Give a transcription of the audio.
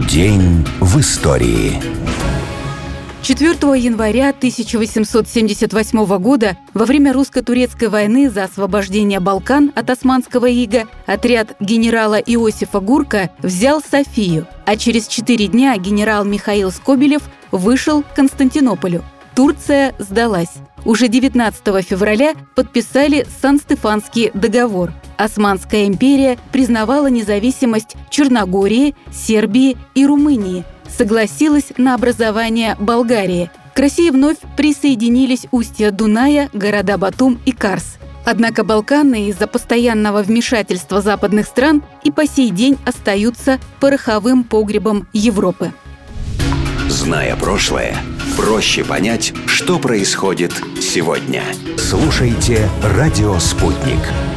День в истории. 4 января 1878 года во время русско-турецкой войны за освобождение Балкан от османского ига отряд генерала Иосифа Гурка взял Софию, а через 4 дня генерал Михаил Скобелев вышел к Константинополю. Турция сдалась. Уже 19 февраля подписали Сан-Стефанский договор. Османская империя признавала независимость Черногории, Сербии и Румынии, согласилась на образование Болгарии. К России вновь присоединились устья Дуная, города Батум и Карс. Однако Балканы из-за постоянного вмешательства западных стран и по сей день остаются пороховым погребом Европы. Зная прошлое, проще понять, что происходит сегодня. Слушайте «Радио Спутник».